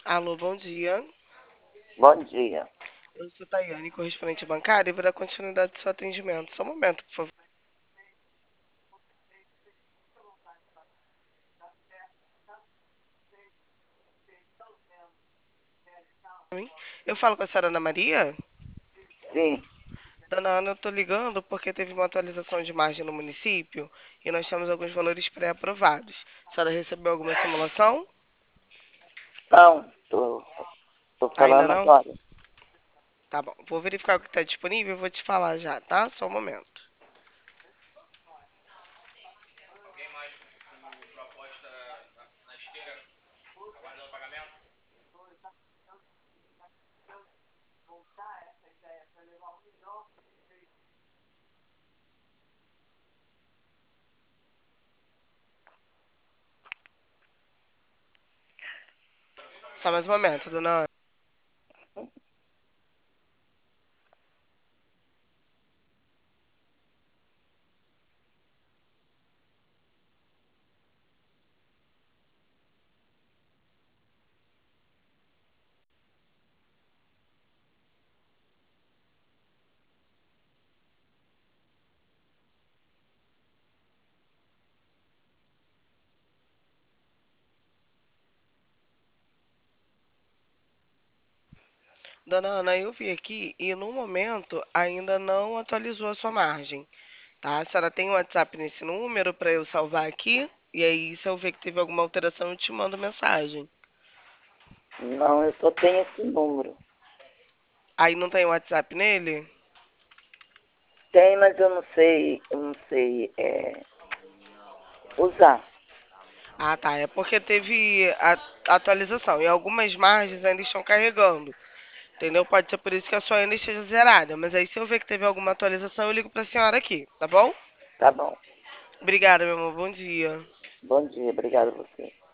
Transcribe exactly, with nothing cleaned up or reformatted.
Alô, bom dia. Bom dia. Eu sou Tayane, correspondente bancária, e vou dar continuidade ao seu atendimento. Só um momento, por favor. Eu falo com a senhora Ana Maria? Sim, Dona Ana, eu tô ligando porque teve uma atualização de margem no município e nós temos alguns valores pré-aprovados. A senhora recebeu alguma simulação? não, tô, tô Ainda falando não? agora. Tá bom. Vou verificar o que está disponível e vou te falar já, tá? Só um momento. Só mais um momento, dona Ana. Dona Ana, eu vi aqui e no momento ainda não atualizou a sua margem. Tá? A senhora tem o WhatsApp nesse número para eu salvar aqui? E aí, se eu ver que teve alguma alteração, eu te mando mensagem. Não, eu só tenho esse número. Aí não tem o WhatsApp nele? Tem, mas eu não sei, eu não sei é, usar. Ah, tá. É porque teve a atualização. E algumas margens ainda estão carregando. Entendeu? Pode ser por isso que a sua ainda esteja zerada. Mas aí, se eu ver que teve alguma atualização, eu ligo para a senhora aqui, tá bom? Tá bom. Obrigada, meu amor. Bom dia. Bom dia, obrigado a você.